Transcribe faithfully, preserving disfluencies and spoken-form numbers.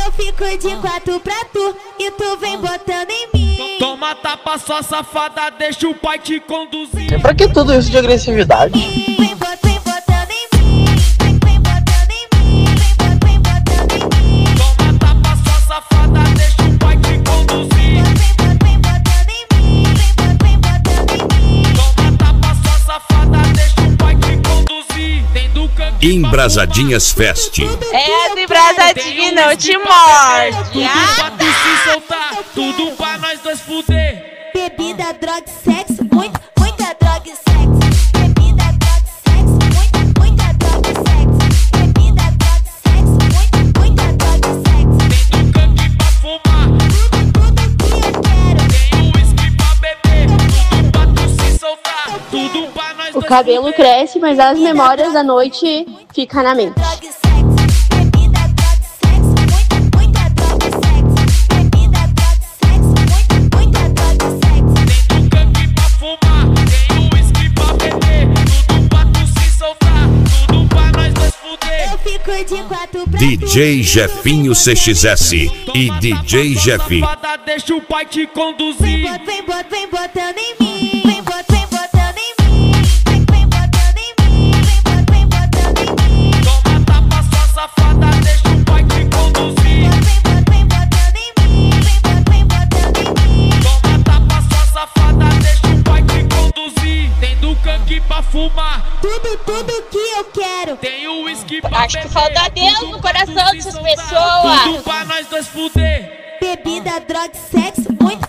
Eu fico de quatro pra tu e tu vem botando em mim. Toma tapa, só safada, deixa o pai te conduzir. E pra que tudo isso de agressividade? Vem botando, vem botando em mim. Vem, vem botando em mim. Vem, vem botando em mim. Toma tapa, só safada, deixa o pai te conduzir. Vem, vem botando em mim. Vem, vem botando em mim. Toma tapa, só safada, deixa o pai te conduzir. Tem do canque Embrasadinhas Fest. É do Embrasadinho, não te morde. tudo pra tu se soltar, tudo pra nós dois fuder. Bebida, droga e sexo, muita, muita droga e sexo. Bebida, droga e sexo, muita, muita droga e sexo. Bebida, droga e sexo, muita, muita droga e sexo. Tem do canque pra fumar, Tudo, tudo que eu quero. tem o uísque pra beber. Tudo pra tu se soltar, tudo pra nós O dois cabelo fuder. cresce, mas as memórias da noite ficam na mente. Droga e sexo. Bebida, droga e sexo, muita, muita droga e sexo. Bebida, droga e sexo, muita, muita droga e sexo. Tem do canque pra fumar, tem o uísque pra beber. Tudo pra tu se soltar, tudo pra nós dois fuder. Eu fico de quatro pra D J Jefinho C X S e D J Jefinho. Safada, deixa o pai te conduzir. Vem, vem, bot- vem botando em mim. Vem, bot- vem botando em mim. Vem, vem botando em mim. Vem, bot- vem botando em mim. Toma tapa, só safada, deixa o pai te conduzir. Vem, bot- vem botando em mim. Vem, bot- vem botando em mim. Toma tapa, só safada, deixa o pai te conduzir. Tem do canque pra fumar, Tudo, tudo que eu quero. tem o uísque pra Acho que beber. falta Deus Tudo no pra tu coração se dessas soltar, pessoas. tudo pra nós dois fuder. Bebida, droga e sexo, muita,